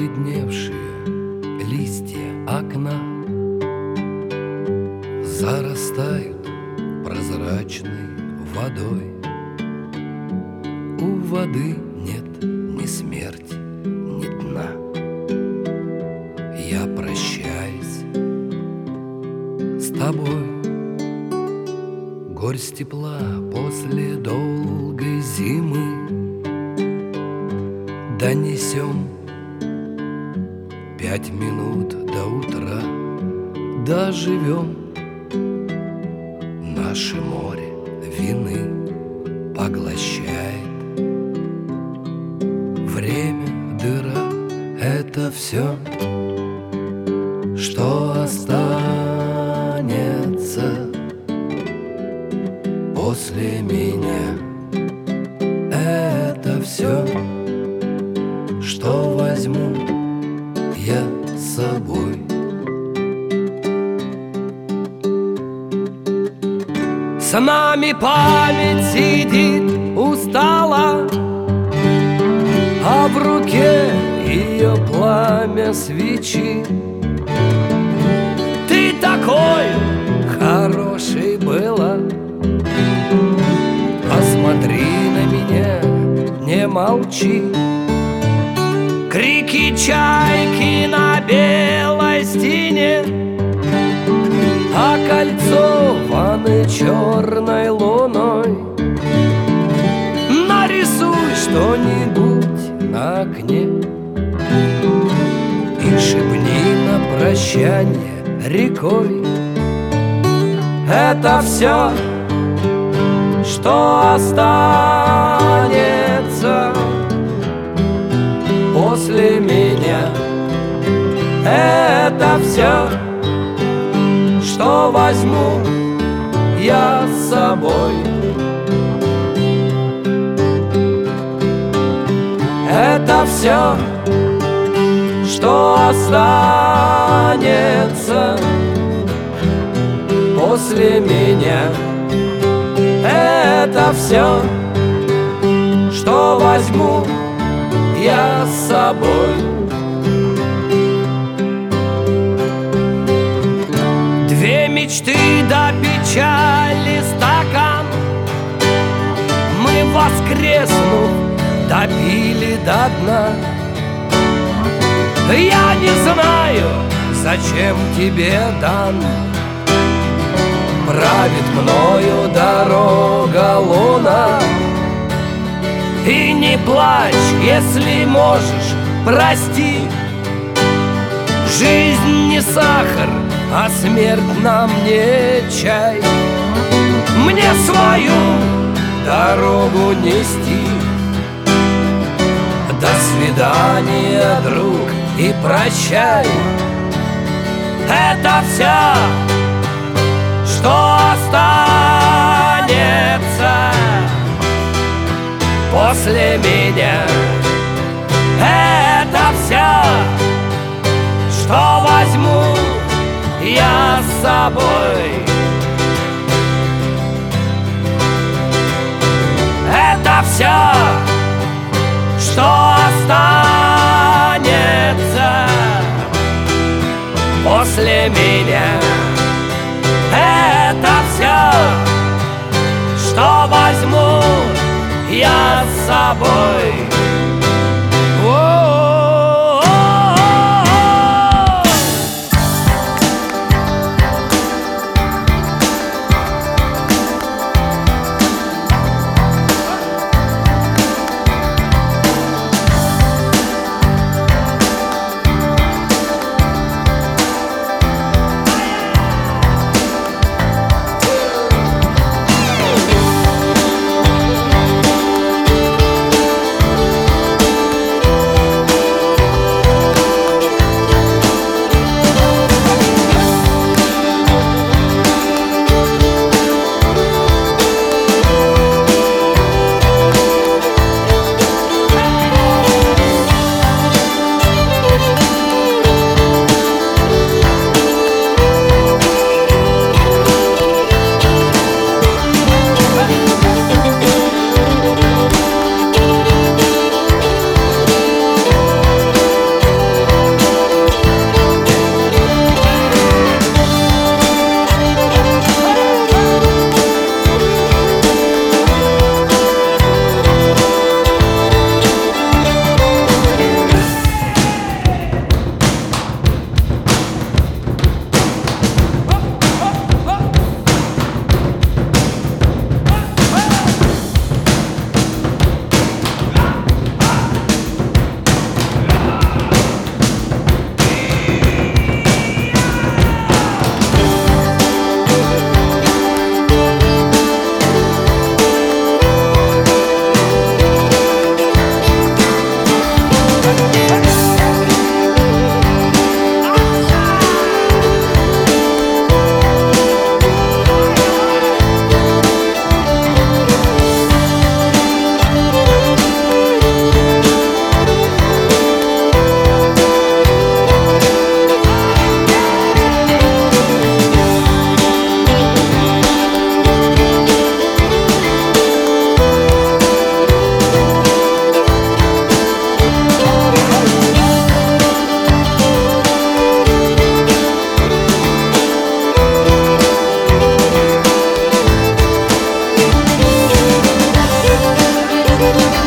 Побледневшие листья окна зарастают прозрачной водой. У воды нет ни смерти, ни дна. Я прощаюсь с тобой. Горсть тепла после долгой зимы донесем 5 минут до утра. Доживем. Наше море вины поглощает. Время, дыра — это все, что останется после меня. Это все, что возьму я с собой. С нами память сидит устала, а в руке ее пламя свечи. Ты такой хороший была, посмотри на меня, не молчи. Крики чайки на белой стене окольцованы черной луной. Нарисуй что-нибудь на окне и шепни на прощание рекой. Это все, что останется после меня. Это все, что возьму я с собой. Это все, что останется после меня. Это все, что возьму я с собой. Две мечты до печали стакан мы, воскреснув, допили до дна. Я не знаю, зачем тебе дан. Правит мною дорога луна. И не плачь, если можешь, прости. Жизнь не сахар, а смерть нам не чай. Мне свою дорогу нести. До свидания, друг, и прощай. Это все, что останется после меня. Это все, что возьму я с собой. Это все, что останется после меня. Это все, что возьму я с собой. Thank you.